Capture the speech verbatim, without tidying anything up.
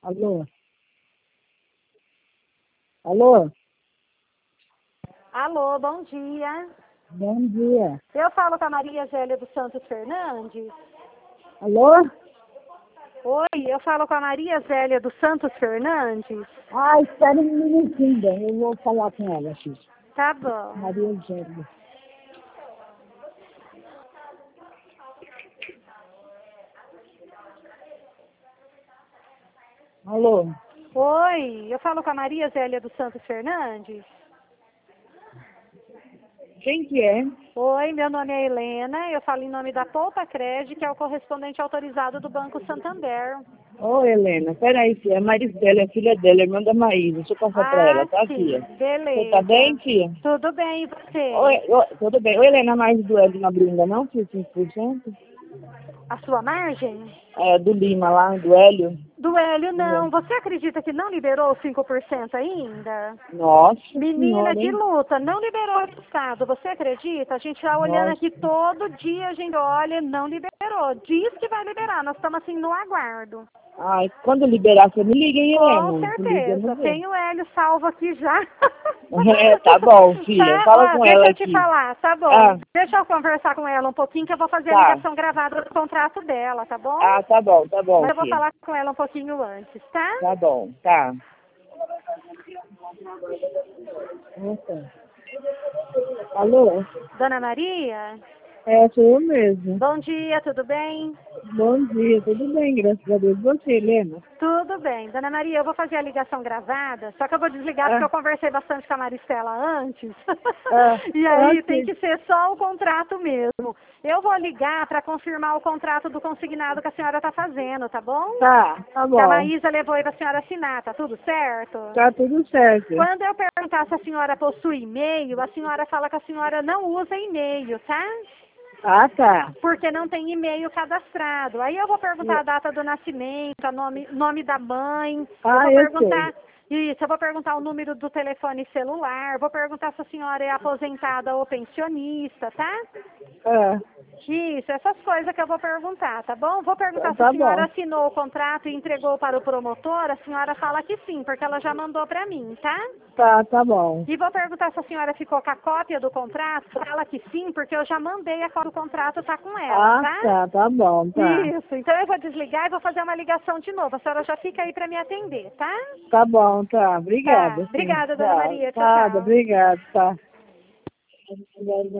Alô? Alô? Alô, bom dia. Bom dia. Eu falo com a Maria Zélia dos Santos Fernandes. Alô? Oi, eu falo com a Maria Zélia dos Santos Fernandes. Ah, espera um minutinho, bem. Eu vou falar com ela aqui. Tá bom. Maria Zélia. Alô? Oi, eu falo com a Maria Zélia dos Santos Fernandes. Quem que é? Oi, meu nome é Helena, eu falo em nome da Poupa Cred, que é o correspondente autorizado do Banco Santander. Ô, Helena, peraí, filha. A Maristela é filha dela, irmã da Maísa. Deixa eu passar pra Ah, ela, tá, sim, filha? beleza. Você tá bem, filha? Tudo bem, e você? Oi, oi, tudo bem. Oi, Helena, mais do Hélio não abriu ainda não, filha, cinco por cento? A sua margem? É, do Lima lá, do Hélio. Do Hélio, não. Uhum. Você acredita que não liberou os cinco por cento ainda? Nossa Menina senhora, de hein? luta, não liberou o resultado. Você acredita? A gente está olhando Nossa. aqui todo dia, a gente olha, não liberou. Diz que vai liberar, nós estamos assim no aguardo. Ai, quando liberar, você me liga, hein, Com Helena? Se liga, certeza. não vê. Tem o Hélio salvo aqui já. É, tá bom, filha. Tá, Fala ó, com deixa ela eu te aqui. falar, tá bom. Ah, Deixa eu conversar com ela um pouquinho, que eu vou fazer a tá. ligação gravada do contrato dela, tá bom? Ah, tá bom, tá bom, Mas eu vou filha. falar com ela um pouquinho antes, tá? Tá bom, tá. Nossa. Alô? Dona Maria? É, sou eu mesmo. Bom dia, tudo bem? Bom dia, tudo bem, graças a Deus. Você, Helena? Tudo bem. Dona Maria, eu vou fazer a ligação gravada, só que eu vou desligar porque Ah, eu conversei bastante com a Maristela antes. ah, E aí tem ok. que ser só o contrato mesmo. Eu vou ligar para confirmar o contrato do consignado que a senhora está fazendo, tá bom? Tá, tá Que a bom. Maísa levou aí para a senhora assinar, tá tudo certo? Tá tudo certo. Quando eu perguntar se a senhora possui e-mail, a senhora fala que a senhora não usa e-mail, tá? Ah, tá. Porque não tem e-mail cadastrado. Aí eu vou perguntar a data do nascimento, a nome, nome da mãe, eu Ah, vou eu sei. perguntar, isso, eu vou perguntar o número do telefone celular, vou perguntar se a senhora é aposentada ou pensionista, tá? Ah, Isso, essas coisas que eu vou perguntar, tá bom? Vou perguntar se a tá senhora bom. assinou o contrato e entregou para o promotor, a senhora fala que sim, porque ela já mandou para mim, tá? Tá, tá bom. E vou perguntar se a senhora ficou com a cópia do contrato, fala que sim, porque eu já mandei a cópia do contrato, tá com ela, Ah, tá? tá, tá bom, tá. Isso, então eu vou desligar e vou fazer uma ligação de novo. A senhora já fica aí para me atender, tá? Tá bom, tá. Tá. Obrigada, sim. Obrigada, dona Tá, Maria. Tchau, tá, tchau. obrigado, tá.